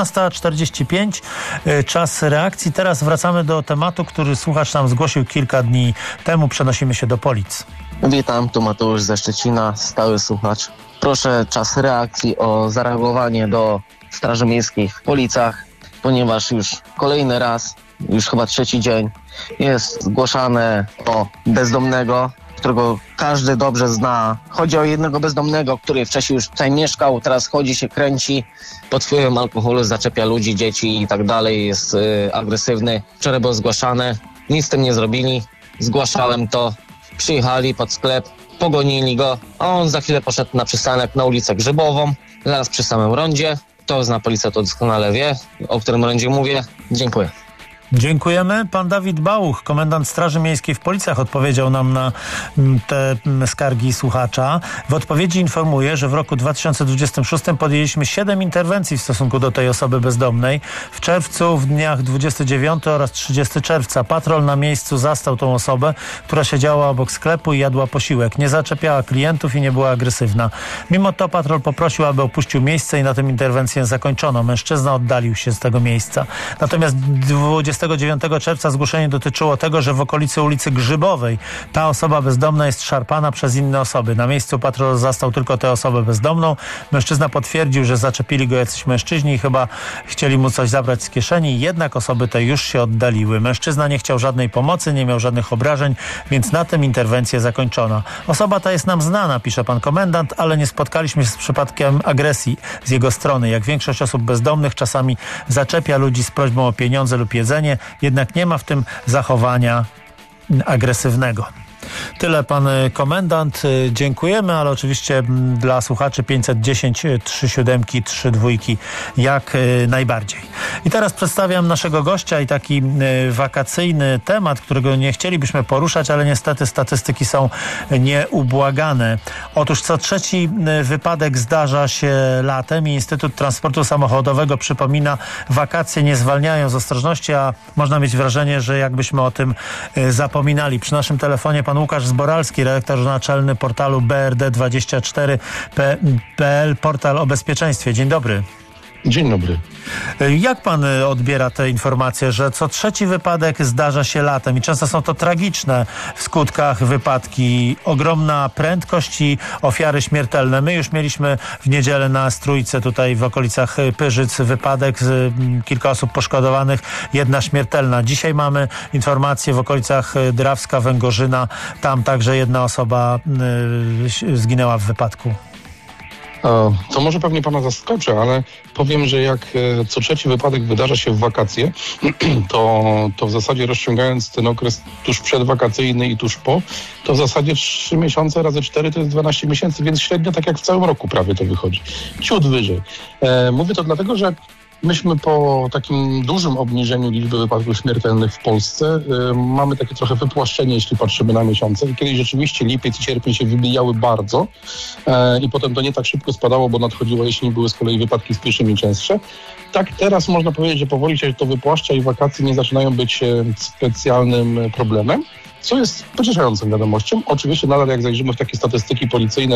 12:45, czas reakcji. Teraz wracamy do tematu, który słuchacz nam zgłosił kilka dni temu. Przenosimy się do Polic. Witam, tu Mateusz ze Szczecina, stały słuchacz. Proszę czas reakcji o zareagowanie do Straży Miejskiej w Policach, ponieważ już kolejny raz, już chyba trzeci dzień, jest zgłaszane o bezdomnego, którego każdy dobrze zna. Chodzi o jednego bezdomnego, który wcześniej już tutaj mieszkał, teraz chodzi, się kręci, pod wpływem alkoholu zaczepia ludzi, dzieci i tak dalej, jest agresywny. Wczoraj było zgłaszane, nic z tym nie zrobili, zgłaszałem to, przyjechali pod sklep, pogonili go, a on za chwilę poszedł na przystanek na ulicę Grzybową, zaraz przy samym rondzie. Kto zna policję, to doskonale wie, o którym rondzie mówię. Dziękuję. Dziękujemy. Pan Dawid Bałuch, komendant Straży Miejskiej w Policach, odpowiedział nam na te skargi słuchacza. W odpowiedzi informuje, że w roku 2026 podjęliśmy 7 interwencji w stosunku do tej osoby bezdomnej. W czerwcu, w dniach 29 oraz 30 czerwca patrol na miejscu zastał tą osobę, która siedziała obok sklepu i jadła posiłek. Nie zaczepiała klientów i nie była agresywna. Mimo to patrol poprosił, aby opuścił miejsce i na tym interwencję zakończono. Mężczyzna oddalił się z tego miejsca. Natomiast 29 czerwca zgłoszenie dotyczyło tego, że w okolicy ulicy Grzybowej ta osoba bezdomna jest szarpana przez inne osoby. Na miejscu patrol zastał tylko tę osobę bezdomną. Mężczyzna potwierdził, że zaczepili go jacyś mężczyźni i chyba chcieli mu coś zabrać z kieszeni, jednak osoby te już się oddaliły. Mężczyzna nie chciał żadnej pomocy, nie miał żadnych obrażeń, więc na tym interwencję zakończono. Osoba ta jest nam znana, pisze pan komendant, ale nie spotkaliśmy się z przypadkiem agresji z jego strony. Jak większość osób bezdomnych czasami zaczepia ludzi z prośbą o pieniądze lub jedzenie, jednak nie ma w tym zachowania agresywnego. Tyle pan komendant. Dziękujemy, ale oczywiście dla słuchaczy 510 37 32 jak najbardziej. I teraz przedstawiam naszego gościa i taki wakacyjny temat, którego nie chcielibyśmy poruszać, ale niestety statystyki są nieubłagane. Otóż co trzeci wypadek zdarza się latem i Instytut Transportu Samochodowego przypomina, wakacje nie zwalniają z ostrożności, a można mieć wrażenie, że jakbyśmy o tym zapominali. Przy naszym telefonie pan Łukasz Zboralski, redaktor naczelny portalu BRD24.pl, portal o bezpieczeństwie. Dzień dobry. Dzień dobry. Jak pan odbiera tę informację, że co trzeci wypadek zdarza się latem i często są to tragiczne w skutkach wypadki, ogromna prędkość i ofiary śmiertelne? My już mieliśmy w niedzielę na Strójce, tutaj w okolicach Pyrzyc, wypadek, kilka osób poszkodowanych, jedna śmiertelna. Dzisiaj mamy informację w okolicach Drawska, Węgorzyna, tam także jedna osoba zginęła w wypadku. To może pewnie pana zaskoczy, ale powiem, że jak co trzeci wypadek wydarza się w wakacje, to w zasadzie rozciągając ten okres tuż przedwakacyjny i tuż po, to w zasadzie 3 miesiące razy 4 to jest 12 miesięcy, więc średnio tak jak w całym roku prawie to wychodzi. Ciut wyżej. Mówię to dlatego, że myśmy po takim dużym obniżeniu liczby wypadków śmiertelnych w Polsce mamy takie trochę wypłaszczenie, jeśli patrzymy na miesiące. Kiedyś rzeczywiście lipiec i sierpień się wybijały bardzo i potem to nie tak szybko spadało, bo nadchodziła jesień, były z kolei wypadki z pieszymi częstsze. Tak teraz można powiedzieć, że powoli się to wypłaszcza i wakacje nie zaczynają być specjalnym problemem, co jest pocieszającą wiadomością. Oczywiście nadal jak zajrzymy w takie statystyki policyjne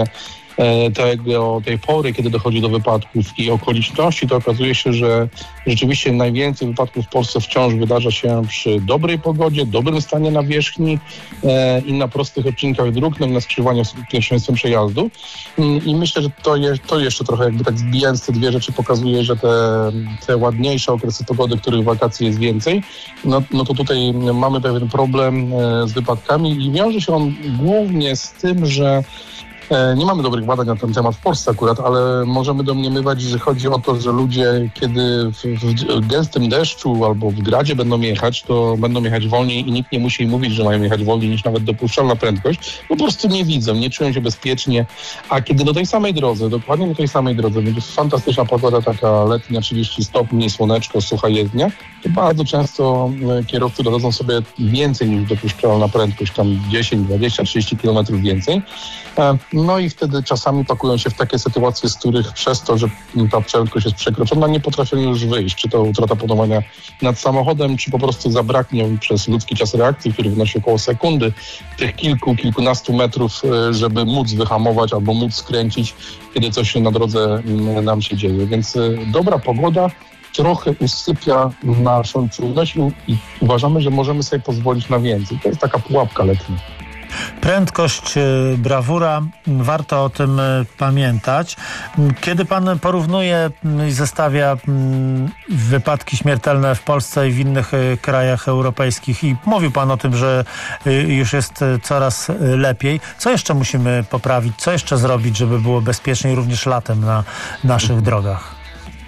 tej pory, kiedy dochodzi do wypadków i okoliczności, to okazuje się, że rzeczywiście najwięcej wypadków w Polsce wciąż wydarza się przy dobrej pogodzie, dobrym stanie nawierzchni i na prostych odcinkach dróg, no i na skrzyżowaniu z pierwszeństwem przejazdu. I myślę, że to jeszcze trochę jakby tak zbijając te dwie rzeczy pokazuje, że te ładniejsze okresy pogody, których wakacji jest więcej, no to tutaj mamy pewien problem z wypadkami i wiąże się on głównie z tym, że nie mamy dobrych badań na ten temat w Polsce akurat, ale możemy domniemywać, że chodzi o to, że ludzie, kiedy w gęstym deszczu albo w gradzie będą jechać, to będą jechać wolniej i nikt nie musi im mówić, że mają jechać wolniej niż nawet dopuszczalna prędkość. Po prostu nie widzą, nie czują się bezpiecznie. A kiedy do tej samej drodze, dokładnie do tej samej drodze, będzie fantastyczna pogoda, taka letnia, 30 stopni, słoneczko, sucha jezdnia, to bardzo często kierowcy dodadzą sobie więcej niż dopuszczalna prędkość, tam 10, 20, 30 km więcej. No i wtedy czasami pakują się w takie sytuacje, z których przez to, że ta prędkość jest przekroczona, nie potrafią już wyjść. Czy to utrata panowania nad samochodem, czy po prostu zabraknie przez ludzki czas reakcji, który wynosi około sekundy, tych kilkunastu metrów, żeby móc wyhamować albo móc skręcić, kiedy coś na drodze nam się dzieje. Więc dobra pogoda trochę usypia naszą czujność i uważamy, że możemy sobie pozwolić na więcej. To jest taka pułapka letnia. Prędkość, brawura, warto o tym pamiętać. Kiedy pan porównuje i zestawia wypadki śmiertelne w Polsce i w innych krajach europejskich i mówił pan o tym, że już jest coraz lepiej, co jeszcze musimy poprawić, co jeszcze zrobić, żeby było bezpieczniej również latem na naszych drogach?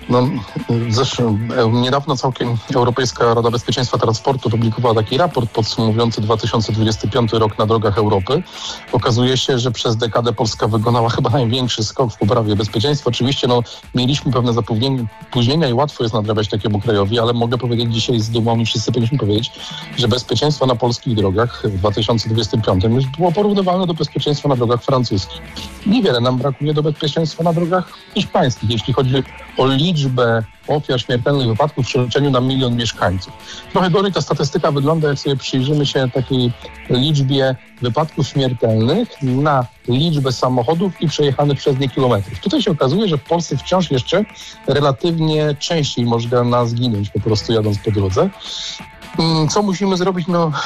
Niedawno całkiem Europejska Rada Bezpieczeństwa Transportu opublikowała taki raport podsumowujący 2025 rok na drogach Europy. Okazuje się, że przez dekadę Polska wykonała chyba największy skok w poprawie bezpieczeństwa. Oczywiście mieliśmy pewne zapóźnienia i łatwo jest nadrabiać takiemu krajowi, ale mogę powiedzieć dzisiaj z dumą i wszyscy powinniśmy powiedzieć, że bezpieczeństwo na polskich drogach w 2025 już było porównywalne do bezpieczeństwa na drogach francuskich. Niewiele nam brakuje do bezpieczeństwa na drogach hiszpańskich, jeśli chodzi o liczbę ofiar śmiertelnych wypadków w przeliczeniu na 1 milion mieszkańców. Trochę gorzej ta statystyka wygląda, jak sobie przyjrzymy się takiej liczbie wypadków śmiertelnych na liczbę samochodów i przejechanych przez nie kilometrów. Tutaj się okazuje, że w Polsce wciąż jeszcze relatywnie częściej można zginąć po prostu jadąc po drodze. Co musimy zrobić?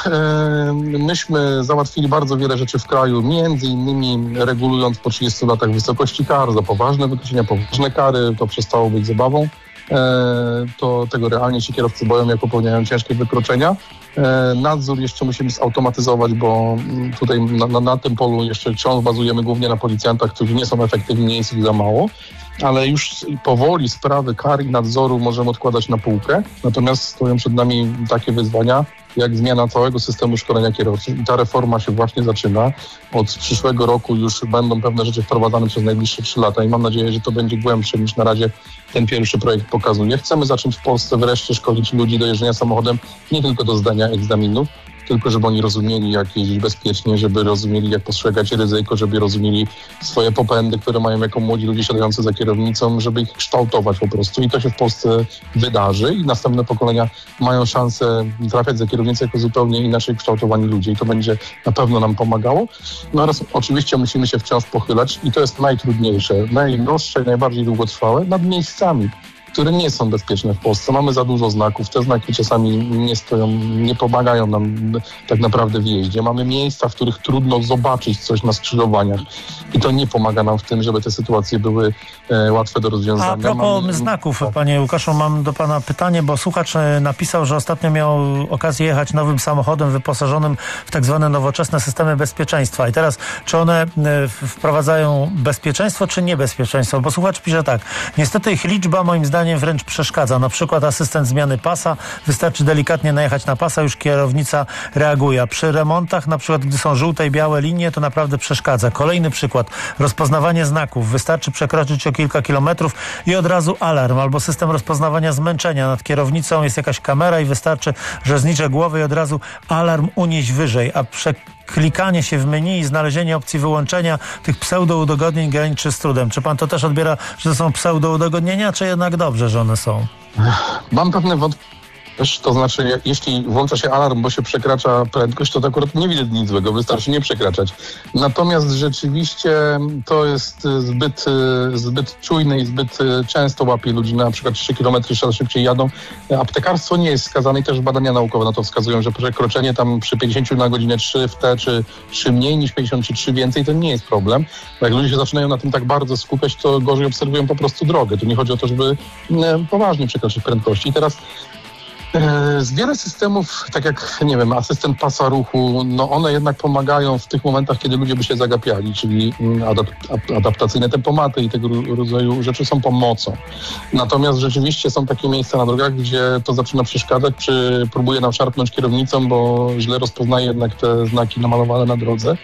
Myśmy załatwili bardzo wiele rzeczy w kraju, między innymi regulując po 30 latach wysokości kar za poważne wykroczenia, poważne kary, to przestało być zabawą. To tego realnie się kierowcy boją, jak popełniają ciężkie wykroczenia. Nadzór jeszcze musimy zautomatyzować, bo tutaj na tym polu jeszcze wciąż bazujemy głównie na policjantach, którzy nie są efektywni, nie jest ich za mało. Ale już powoli sprawy kar i nadzoru możemy odkładać na półkę. Natomiast stoją przed nami takie wyzwania, jak zmiana całego systemu szkolenia kierowców. I ta reforma się właśnie zaczyna. Od przyszłego roku już będą pewne rzeczy wprowadzane przez najbliższe 3 lata i mam nadzieję, że to będzie głębsze niż na razie ten pierwszy projekt pokazuje. Chcemy zacząć w Polsce wreszcie szkolić ludzi do jeżdżenia samochodem nie tylko do zdania egzaminów, tylko żeby oni rozumieli, jak jeździć bezpiecznie, żeby rozumieli, jak postrzegać ryzyko, żeby rozumieli swoje popędy, które mają jako młodzi ludzie siadający za kierownicą, żeby ich kształtować po prostu. I to się w Polsce wydarzy i następne pokolenia mają szansę trafiać za kierownicę jako zupełnie inaczej kształtowani ludzie i to będzie na pewno nam pomagało. No oraz oczywiście musimy się wciąż pochylać i to jest najtrudniejsze, najdroższe i najbardziej długotrwałe nad miejscami. które nie są bezpieczne w Polsce. Mamy za dużo znaków, te znaki czasami nie stoją, nie pomagają nam tak naprawdę w jeździe. Mamy miejsca, w których trudno zobaczyć coś na skrzyżowaniach i to nie pomaga nam w tym, żeby te sytuacje były łatwe do rozwiązania. A propos znaków, panie Łukaszu, mam do pana pytanie, bo słuchacz napisał, że ostatnio miał okazję jechać nowym samochodem wyposażonym w tak zwane nowoczesne systemy bezpieczeństwa. I teraz, czy one wprowadzają bezpieczeństwo, czy niebezpieczeństwo? Bo słuchacz pisze tak, niestety ich liczba moim zdaniem wręcz przeszkadza. Na przykład asystent zmiany pasa, wystarczy delikatnie najechać na pasa, już kierownica reaguje. A przy remontach, na przykład gdy są żółte i białe linie, to naprawdę przeszkadza. Kolejny przykład, rozpoznawanie znaków. Wystarczy przekroczyć o kilka kilometrów i od razu alarm, albo system rozpoznawania zmęczenia. Nad kierownicą jest jakaś kamera i wystarczy, że zniczę głowę i od razu alarm unieść wyżej, a klikanie się w menu i znalezienie opcji wyłączenia tych pseudo-udogodnień graniczy z trudem. Czy pan to też odbiera, że to są pseudo-udogodnienia, czy jednak dobrze, że one są? Mam pewne wątpliwości. To znaczy, jeśli włącza się alarm, bo się przekracza prędkość, to akurat nie widać nic złego, wystarczy nie przekraczać. Natomiast rzeczywiście to jest zbyt czujne i zbyt często łapie ludzi, na przykład 3 km szybciej jadą. Aptekarstwo nie jest skazane i też badania naukowe na to wskazują, że przekroczenie tam przy 50 na godzinę 3 w te, czy mniej niż 50, czy 3 więcej, to nie jest problem. Bo jak ludzie się zaczynają na tym tak bardzo skupiać, to gorzej obserwują po prostu drogę. Tu nie chodzi o to, żeby poważnie przekroczyć prędkości. I teraz z wiele systemów, tak jak, nie wiem, asystent pasa ruchu, no one jednak pomagają w tych momentach, kiedy ludzie by się zagapiali, czyli adaptacyjne tempomaty i tego rodzaju rzeczy są pomocą. Natomiast rzeczywiście są takie miejsca na drogach, gdzie to zaczyna przeszkadzać, czy próbuje nam szarpnąć kierownicą, bo źle rozpoznaje jednak te znaki namalowane na drodze.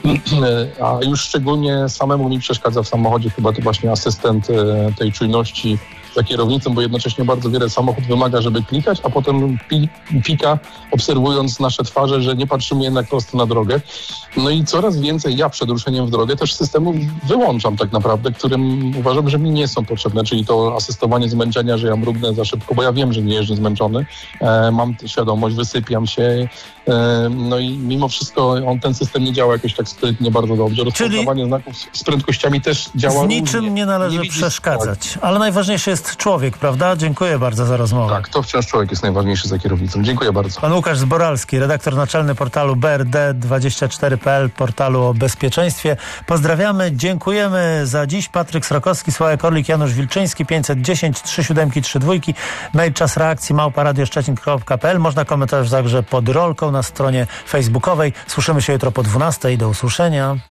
A już szczególnie samemu mi przeszkadza w samochodzie chyba to właśnie asystent tej czujności za kierownicą, bo jednocześnie bardzo wiele samochód wymaga, żeby klikać, a potem pika, obserwując nasze twarze, że nie patrzymy jednak prosto na drogę. No i coraz więcej ja przed ruszeniem w drogę też systemów wyłączam tak naprawdę, którym uważam, że mi nie są potrzebne, czyli to asystowanie zmęczenia, że ja mrugnę za szybko, bo ja wiem, że nie jeżdżę zmęczony, mam świadomość, wysypiam się, no i mimo wszystko ten system nie działa jakoś tak sprytnie, bardzo dobrze. Rozpoznawanie znaków z prędkościami też działa z niczym różnie. Nie należy przeszkadzać, tak. Ale najważniejszy jest człowiek, prawda? Dziękuję bardzo za rozmowę. Tak, to wciąż człowiek jest najważniejszy za kierownicą. Dziękuję bardzo. Pan Łukasz Zboralski, redaktor naczelny portalu BRD24.pl, portalu o bezpieczeństwie. Pozdrawiamy, dziękujemy za dziś. Patryk Srokowski, Sławek Orlik, Janusz Wilczyński, 510 3732, mail czas reakcji @radioszczecin.pl. Można komentować także pod rolką na stronie facebookowej. Słyszymy się jutro po 12:00. Do usłyszenia.